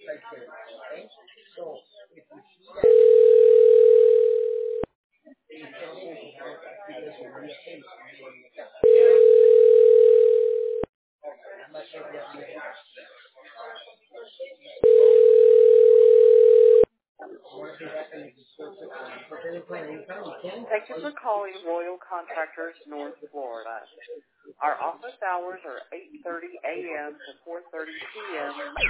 Thank you for calling Royal Contractors North Florida. Our office hours are 8:30 a.m. to 4:30 p.m.